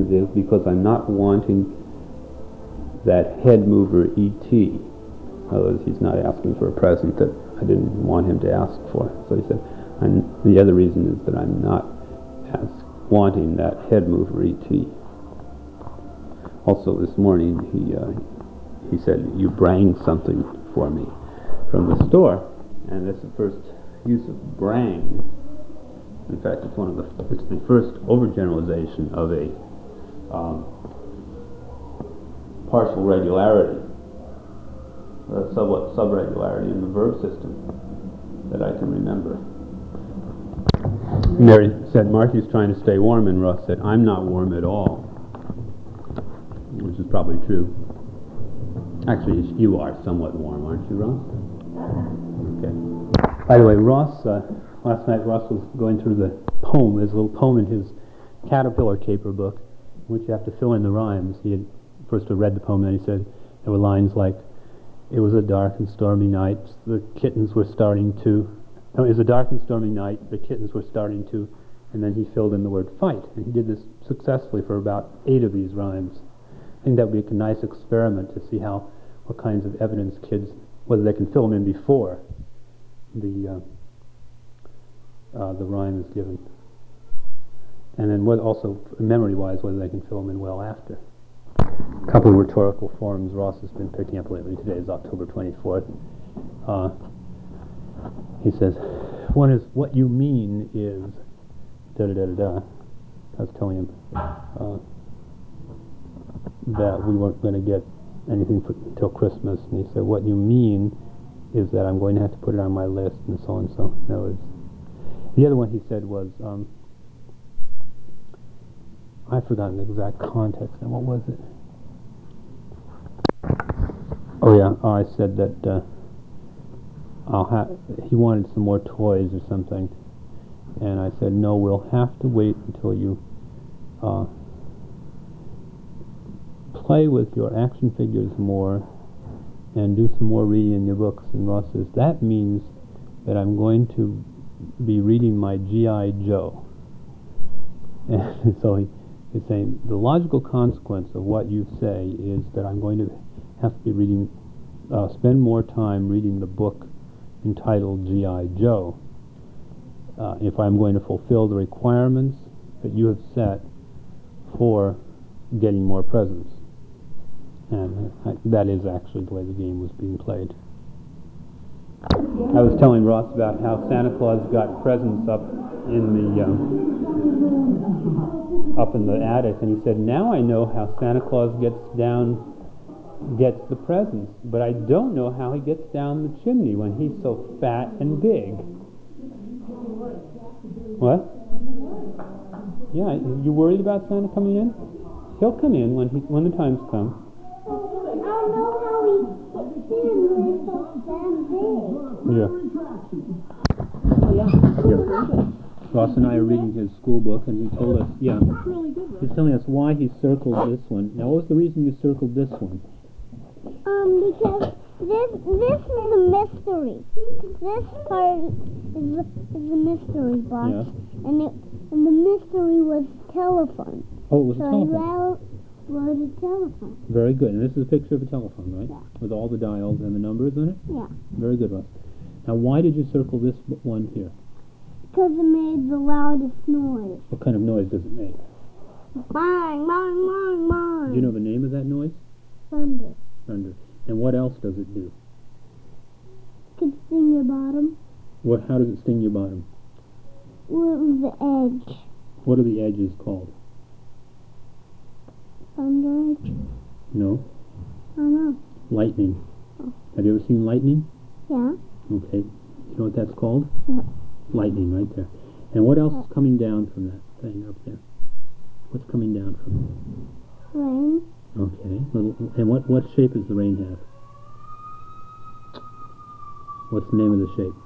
reasons is because I'm not wanting that head mover E.T. In other words, he's not asking for a present that I didn't want him to ask for. So he said, the other reason is that I'm not wanting that head mover E.T. Also this morning he said, you brang something for me from the store, and that's the first use of brang. In fact, it's the first overgeneralization of a partial regularity, somewhat subregularity in the verb system that I can remember. Mary said, Marty's trying to stay warm, and Ross said, I'm not warm at all, which is probably true. Actually, you are somewhat warm, aren't you, Ross? Okay. By the way, Ross, last night Ross was going through the poem. There's a little poem in his Caterpillar Caper book, in which you have to fill in the rhymes. He had first read the poem, and then he said there were lines like, it was a dark and stormy night, the kittens were starting to, no, it was a dark and stormy night, the kittens were starting to, and then he filled in the word fight. And he did this successfully for about 8 of these rhymes. I think that would be a nice experiment to see what kinds of evidence kids, whether they can fill them in before the rhyme is given. And then also, memory-wise, whether they can fill them in well after. A couple of rhetorical forms Ross has been picking up lately. Today is October 24th. He says, one is, what you mean is, da-da-da-da-da. I was telling him that we weren't going to get anything until Christmas. And he said, what you mean is that I'm going to have to put it on my list, and so and so. No, the other one he said was, I've forgotten the exact context, and what was it? Oh yeah, I said that he wanted some more toys or something, and I said, no, we'll have to wait until you play with your action figures more and do some more reading in your books. And Ross says, that means that I'm going to be reading my G.I. Joe. And so he's saying, the logical consequence of what you say is that I'm going to have to be reading, spend more time reading the book entitled G.I. Joe if I'm going to fulfill the requirements that you have set for getting more presents. And that is actually the way the game was being played. I was telling Ross about how Santa Claus got presents up in the attic, and he said, now I know how Santa Claus gets the presents, but I don't know how he gets down the chimney when he's so fat and big. What? Yeah, you worried about Santa coming in? He'll come in when the times come. Yeah. Ross and I are reading his school book, and he told us, he's telling us why he circled this one. Now, what was the reason you circled this one? Because this is a mystery. This part is a mystery box, and the mystery was telephone. Oh, it was a telephone. So I wrote a telephone. Very good. And this is a picture of a telephone, right? Yeah. With all the dials and the numbers on it? Yeah. Very good, Ross. Now, why did you circle this one here? Because it made the loudest noise. What kind of noise does it make? Bang, bang, bang, bang. Do you know the name of that noise? Thunder. Thunder. And what else does it do? It could sting your bottom. How does it sting your bottom? With the edge. What are the edges called? Thunder edge? No. I don't know. Lightning. Oh. Have you ever seen lightning? Yeah. Okay. You know what that's called? Yeah. Lightning, right there. And what else is coming down from that thing up there? What's coming down from it? Rain. Okay. And what shape does the rain have? What's the name of the shape?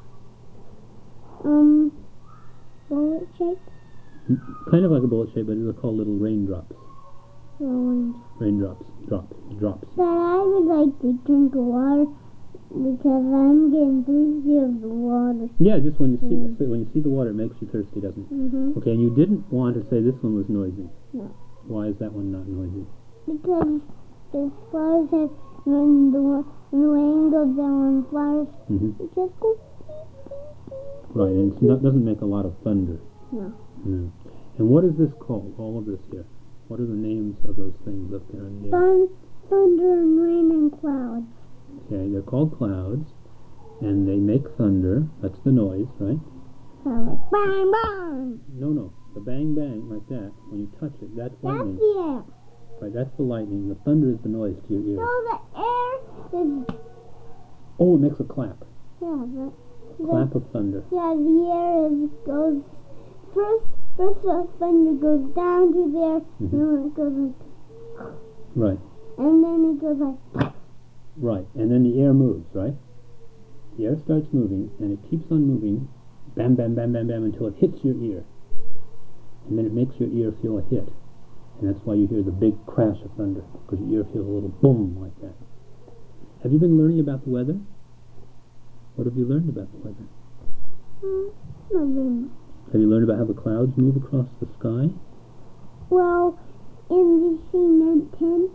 Bullet shape? Kind of like a bullet shape, but they're called little raindrops. Raindrops. Drops. But I would like to drink water because I'm getting thirsty of the water. Yeah, just when you see the water, it makes you thirsty, doesn't it? Mm-hmm. Okay, and you didn't want to say this one was noisy. No. Why is that one not noisy? Because the flowers have, when the rain goes down on the flowers, it just goes beep, beep, beep. Right, and it doesn't make a lot of thunder. No. No. And what is this called, all of this here? What are the names of those things up there in the air? Thunder and rain and clouds. Okay, they're called clouds, and they make thunder. That's the noise, right? So like bang, bang. No. The bang, bang, like that, when you touch it, that's lightning. That's the air. Right, that's the lightning. The thunder is the noise to your ears. No, the air is... Oh, it makes a clap. Yeah, Clap of thunder. Yeah, the air goes... First the thunder goes down to there, and then it goes like... Right. And then it goes like... Right, and then the air moves, right? The air starts moving, and it keeps on moving, bam, bam, bam, bam, bam, until it hits your ear. And then it makes your ear feel a hit. And that's why you hear the big crash of thunder, because your ear feels a little boom like that. Have you been learning about the weather? What have you learned about the weather? Not very much. Have you learned about how the clouds move across the sky? Well, in the cement tent,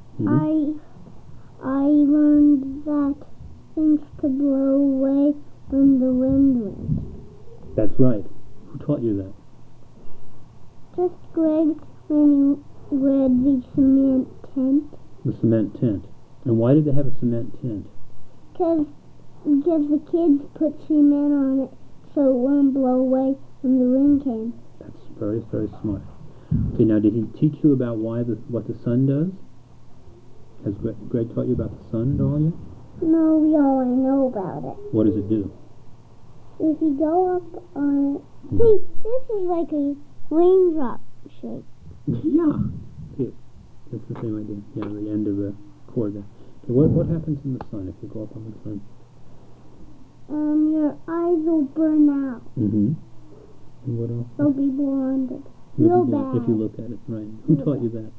I learned that things could blow away when the wind went. That's right. Who taught you that? Just Greg when he read the cement tent. The cement tent. And why did they have a cement tent? Because the kids put cement on it so it wouldn't blow away when the wind came. That's very, very smart. Okay, now did he teach you about what the sun does? Has Greg taught you about the sun at all yet? No, we already know about it. What does it do? If you go up on it... See, this is like a raindrop shape. Yeah. Okay, that's the same idea. Yeah, the end of the cord there. Okay, what happens in the sun if you go up on the sun? Your eyes will burn out. And what else? They'll be blinded. If Real you, bad. If you look at it, right. Who taught you that?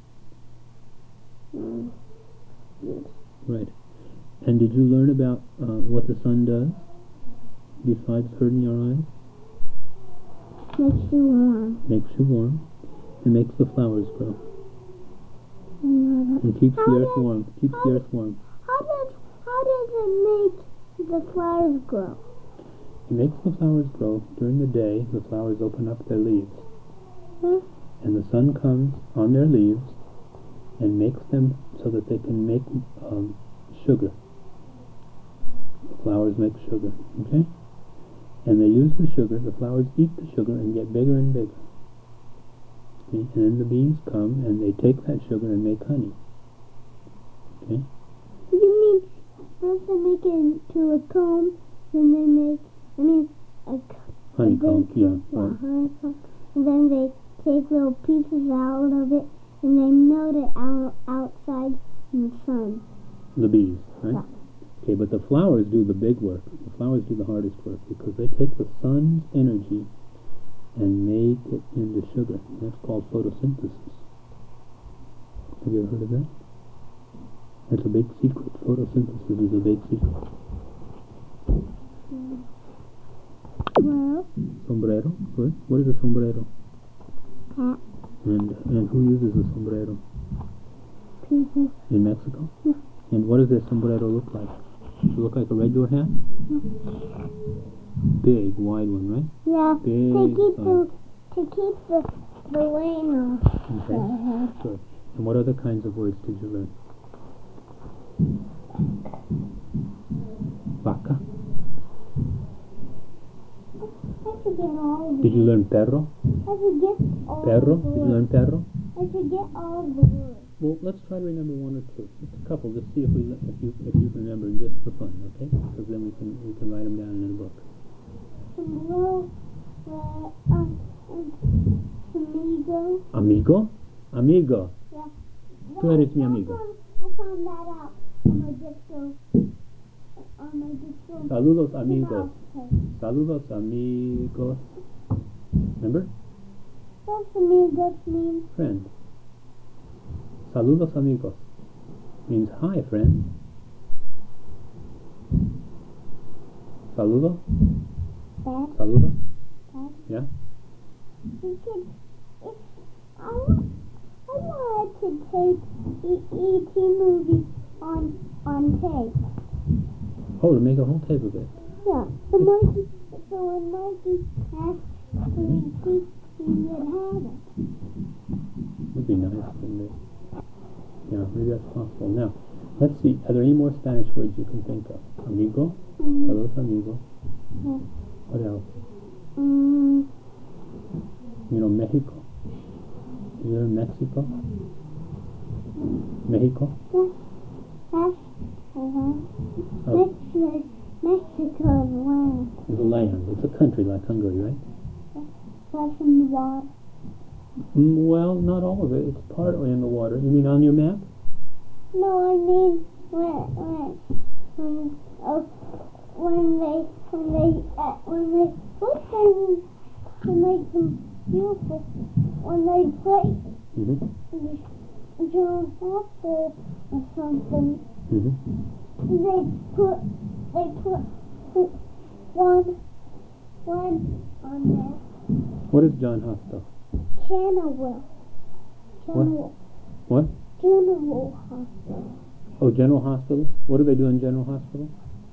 Yes. Right. And did you learn about what the sun does besides hurting your eyes? Makes you warm. Makes you warm. It makes the flowers grow. I know that. And keeps the earth warm. Keeps the earth warm. How does it make the flowers grow? It makes the flowers grow. During the day, the flowers open up their leaves. And the sun comes on their leaves and makes them so that they can make sugar. The flowers make sugar, okay? And they use the sugar, the flowers eat the sugar and get bigger and bigger. Okay? And then the bees come and they take that sugar and make honey. Okay? You mean first they make it into a comb, then they make, honeycomb, yeah. Right. Honeycomb, and then they take little pieces out of it and they melt it outside in the sun. The bees, right? Yeah. Okay, but the flowers do the big work. The flowers do the hardest work because they take the sun's energy and make it into sugar. That's called photosynthesis. Have you ever heard of that? That's a big secret. Photosynthesis is a big secret. Well, Sombrero? Good. What is a sombrero? hat. And who uses a sombrero? People. In Mexico? Yeah. And what does a sombrero look like? Does it look like a regular hat? Big, wide one, right? Yeah, Big to keep the rain off. Okay, good. And what other kinds of words did you learn? Vaca. I forget all of them. Did you learn perro? I forget all Perro? of the Did you words. learn perro? I forget all of the words. Well, let's try to remember one or two. Just a couple. Just see if you can remember just for fun, okay? Because then we can write them down in a book. Amigo. Amigo? Yeah. Tú eres mi amigo. I found that out on my disco. Saludos, amigos. Saludos, amigos. Remember? What's amigos mean? Friend. Saludos, amigos means hi, friend. Saludo? Dad? Saludo? Dad? Yeah? I could take E.T. movie on tape. Oh, to make a whole tape of it. Yeah. So when Mikey asked for E.T., he would have it. Would be nice, wouldn't it? Yeah, maybe that's possible. Now, let's see. Are there any more Spanish words you can think of? Amigo? Hello, amigo. Yeah. What else? Mexico. You know Mexico? Mexico? Mexico is land. It's a land. It's a country like Hungary, right? That's in the water. Well, not all of it. It's partly in the water. You mean on your map? No, I mean when they put things to make them beautiful, when they play John Hopper or something, they put one on there. What is John Hospital? General. What? General Hospital. Oh, General Hospital? What do they do in General Hospital?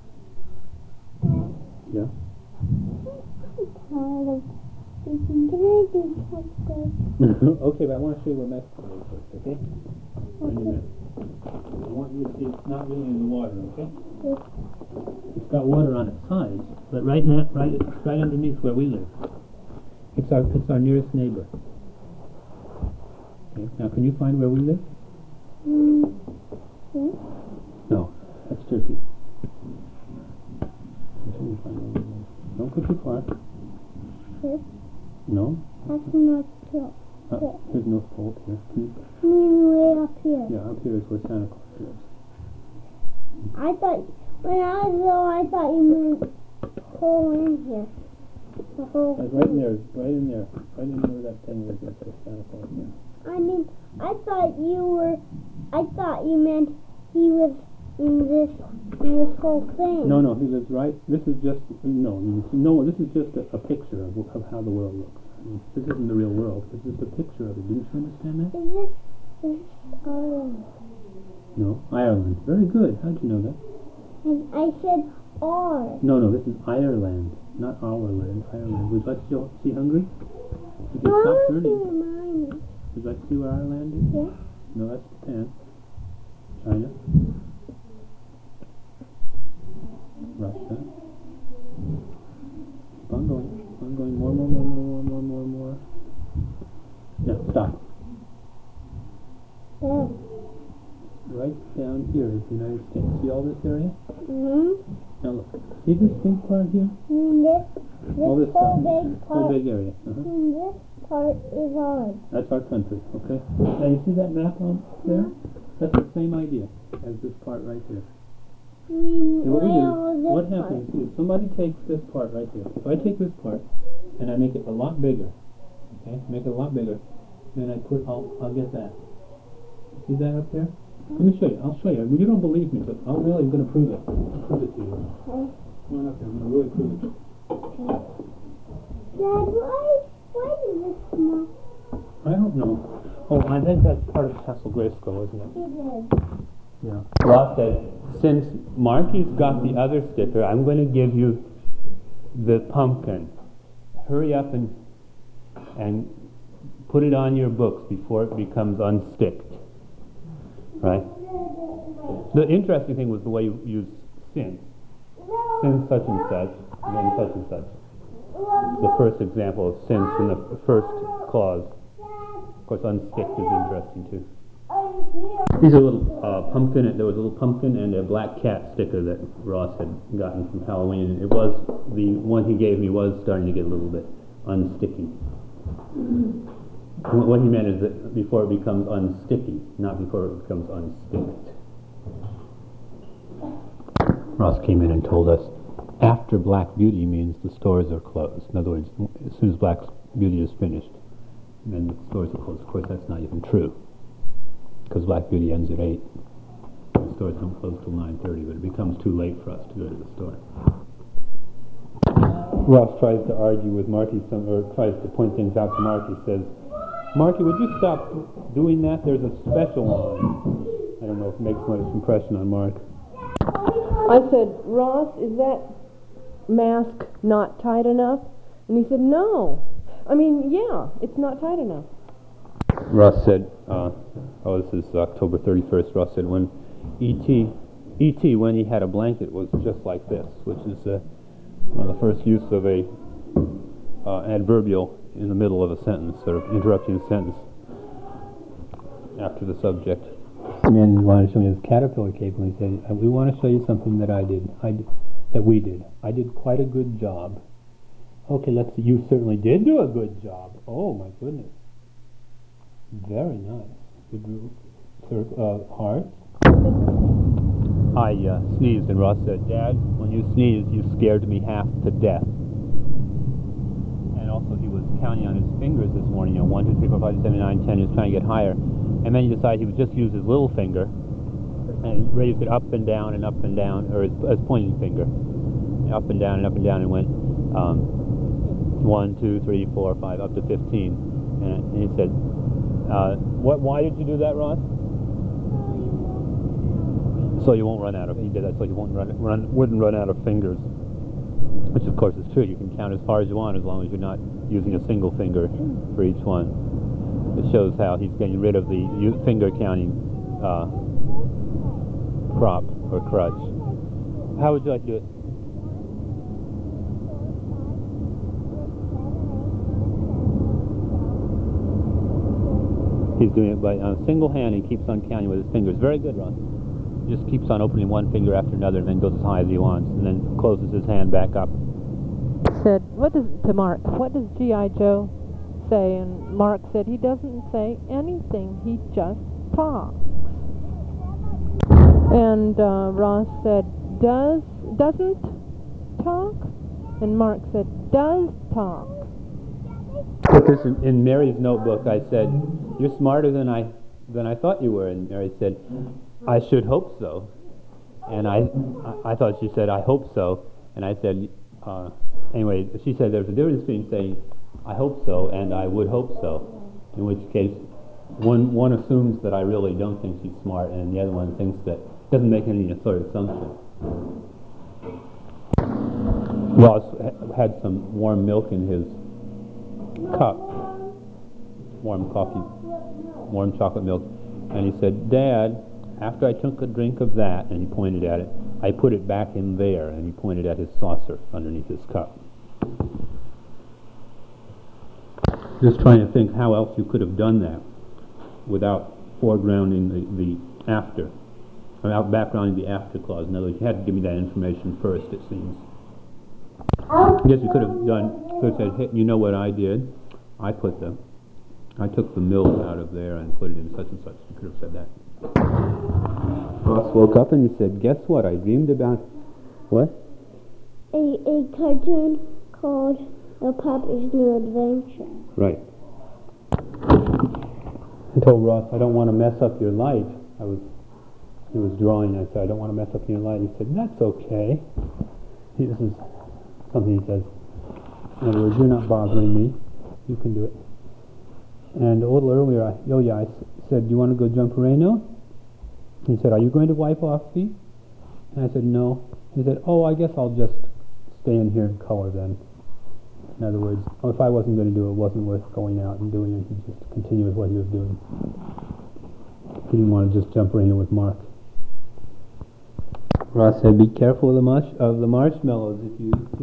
Yeah. I'm tired of thinking. Can I do something? Okay, but I want to show you where Mexico is first, okay? Wait a minute. I want you to see it's not really in the water, okay? Yes. It's got water on its sides, but right underneath where we live. It's our nearest neighbor. Okay. Now, can you find where we live? Yes. No, that's Turkey. Don't go too far. Yes. No? That's North Pole. There's North Pole up here. I mean, way up here. Yeah, up here is where Santa Claus lives. I thought you meant whole in here. The whole Right in there, right in where that thing is, that's where Santa Claus lives. I thought you meant he was in this whole thing. No, he lives right. This is just this is just a picture of how the world looks. I mean, this isn't the real world. It's just a picture of it. Didn't you understand that? Is this Ireland? No, Ireland. Very good. How'd you know that? And I said R. No, this is Ireland, not our land. Ireland. Would you like to see Hungary? You can stop turning. Would you like to see where Ireland is? Yeah. No, that's Japan. China. Russia. Keep on going. More. Now, stop. Yeah. Right down here is the United States. See all this area? Mm-hmm. Now look. See this big part here? This all this whole stuff. big part. Whole big area. And this part is ours. That's our country, okay? Now you see that map on there? That's the same idea as this part right here. And what happens is somebody takes this part right here. If I take this part and I make it a lot bigger, okay? Make it a lot bigger, then I'll get that. See that up there? Let me show you. I'll show you. You don't believe me, but I'm really going to prove it. I'll prove it to you. Okay. Come on up here. I'm going to really prove it. Dad, why is this small? I don't know. Oh, I think that's part of Castle Grayskull, isn't it? It is. Yeah. Ross said, since Marky's got the other sticker, I'm going to give you the pumpkin. Hurry up and put it on your books before it becomes unsticked. Right? The interesting thing was the way you used since. Since such and such, and then such and such. The first example of since in the first clause. Of course, unsticked is interesting too. These are little pumpkin. There was a little pumpkin and a black cat sticker that Ross had gotten from Halloween. It was the one he gave me was starting to get a little bit unsticky. What he meant is that before it becomes unsticky, not before it becomes unsticked. Ross came in and told us after Black Beauty means the stores are closed. In other words, as soon as Black Beauty is finished, then the stores are closed. Of course, that's not even true, because Black Beauty ends at 8. The stores don't close till 9:30, but it becomes too late for us to go to the store. Ross tries to argue with Marky, or tries to point things out to Marky. Says, Marky, would you stop doing that, there's a special on. I don't know if it makes much impression on Mark. I said, Ross, is that mask not tight enough? And he said, no. I mean, yeah, it's not tight enough. Ross said, this is October 31st, Ross said, when E.T., when he had a blanket, was just like this, which is the first use of a adverbial in the middle of a sentence, sort of interrupting a sentence after the subject. And he wanted to show me his caterpillar cape, and he said, we want to show you something that we did. I did quite a good job. Okay, let's see. You certainly did do a good job. Oh, my goodness. Very nice. You drew hearts. I sneezed, and Ross said, Dad, when you sneezed, you scared me half to death. And also, he was counting on his fingers this morning, 1, 2, 3, 4, 5, 6, 7, 8, 9, 10. He was trying to get higher. And then he decided he would just use his little finger and raised it up and down, or his pointing finger. Up and down, and went 1, 2, 3, 4, 5, up to 15. And he said, why did you do that, Ross? So you won't run out of. He did that so you wouldn't run out of fingers. Which of course is true. You can count as far as you want as long as you're not using a single finger for each one. It shows how he's getting rid of the finger counting prop or crutch. How would you like to do it? He's doing it by on a single hand. He keeps on counting with his fingers. Very good, Ron. He just keeps on opening one finger after another, and then goes as high as he wants, and then closes his hand back up. Said, to Mark, what does G.I. Joe say? And Mark said he doesn't say anything. He just talks. And Ross said, doesn't talk? And Mark said, does talk. Put this in Mary's notebook. I said, you're smarter than I thought you were. And Mary said, I should hope so. And I thought she said, I hope so. And I said, anyway, she said there's a difference between saying, I hope so, and I would hope so. In which case, one assumes that I really don't think she's smart, and the other one thinks that doesn't make any sort of assumption. Ross had some warm milk in his cup, warm coffee, warm chocolate milk, and he said, Dad, after I took a drink of that, and he pointed at it, I put it back in there, and he pointed at his saucer underneath his cup. Just trying to think how else you could have done that without foregrounding the after, without backgrounding the after clause. In other words, you had to give me that information first, it seems. I guess you could have said, hey, you know what I did? I took the milk out of there and put it in such and such. You could have said that. Ross woke up and he said, guess what? I dreamed about what? A cartoon called The Puppy's New Adventure. Right. I told Ross, I don't want to mess up your light. He was drawing. I said, I don't want to mess up your light. He said, that's okay. This is something he says. In other words, you're not bothering me. You can do it. And a little earlier, I said, do you want to go jump Reno? He said, are you going to wipe off feet? And I said, no. He said, oh, I guess I'll just stay in here and color then. In other words, if I wasn't going to do it, it wasn't worth going out and doing it. He'd just continue with what he was doing. He didn't want to just jump Reno with Mark. Ross said, be careful of the marshmallows. If you eat too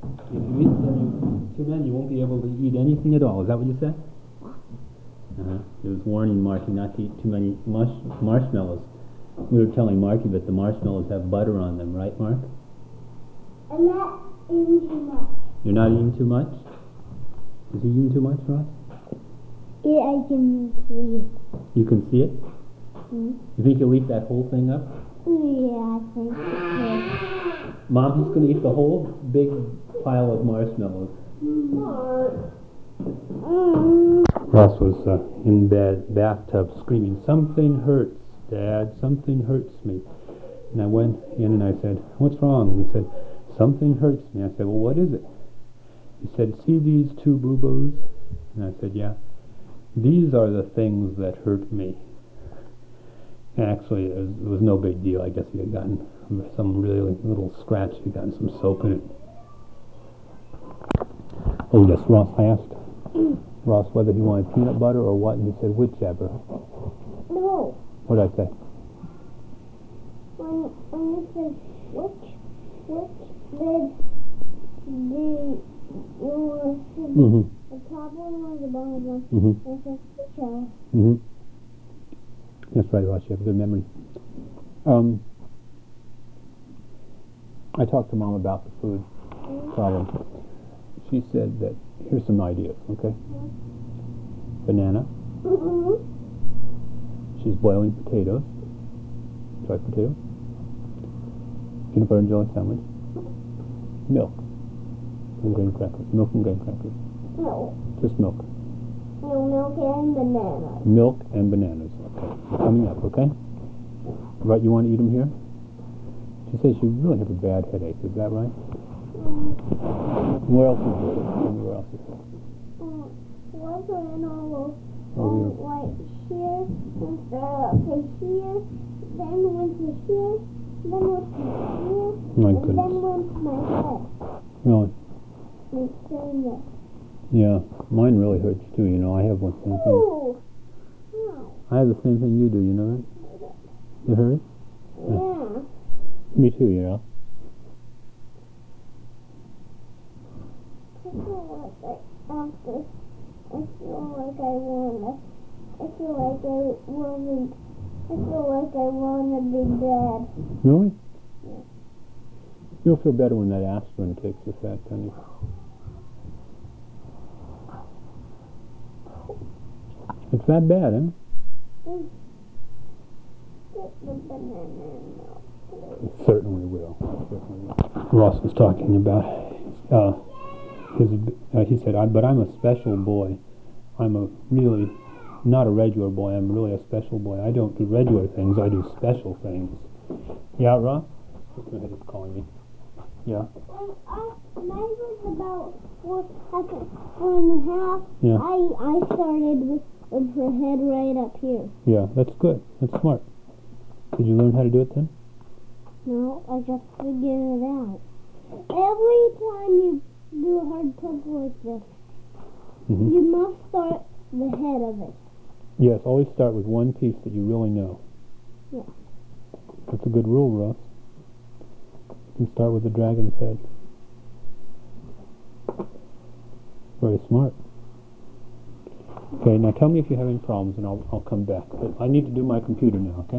many, you won't be able to eat anything at all. Is that what you said? He was warning Marky not to eat too many marshmallows. We were telling Marky that the marshmallows have butter on them, right, Mark? I'm not eating too much. You're not eating too much? Is he eating too much, Ross? Yeah, I can see it. You can see it? Mm-hmm. You think he'll eat that whole thing up? Yeah, I think so. Mom, he's going to eat the whole big pile of marshmallows. Ross was in bathtub screaming, something hurts, Dad, something hurts me. And I went in and I said, what's wrong? And he said, something hurts me. I said, well, what is it? He said, see these two boo-boos? And I said, yeah. These are the things that hurt me. Actually, it was no big deal. I guess he had gotten some really little scratch. He had gotten some soap in it. Oh, yes, Ross, I asked Ross whether he wanted peanut butter or what, and he said whichever. No. What did I say? When you said which did the top one or the bottom one? I said whichever. That's right, Ross. You have a good memory. I talked to Mom about the food problem. She said that here's some ideas, okay? Banana. She's boiling potatoes. Fried potato. Peanut butter and jelly sandwich. Milk. And graham crackers. Milk and graham crackers. No. Just milk. No, milk and bananas. Milk and bananas. Okay. Coming up, okay? Right, you want to eat them here? She says you really have a bad headache. Is that right? Where else is it? Tell me where else is it? What's in all Over here. right here, and start up to here, then went to here, then went to here, My and goodness. then went to my head. Really? And staying there. Yeah. Mine really hurts too, you know. I have one same thing. Ooh. Ow. I have the same thing you do, you know that? You heard it? Yeah. Me too, you know. I feel like I wanna be dead. Really? Yeah. You'll feel better when that aspirin takes effect, honey. It's that bad, huh? Get the banana and milk, please. Certainly will. Certainly will. Ross was talking about he said, but I'm a special boy. I'm a really not a regular boy. I'm really a special boy. I don't do regular things. I do special things. Yeah, Ross? Go ahead, it's calling me. Yeah. When I was about 4.5, Yeah. I started with her head right up here. Yeah, that's good. That's smart. Did you learn how to do it then? No, I just figured it out. Every time you do a hard puzzle like this, you must start the head of it. Yes, always start with one piece that you really know. Yeah. That's a good rule, Russ. You can start with the dragon's head. Very smart. Okay, now tell me if you have any problems and I'll come back. But I need to do my computer now, okay?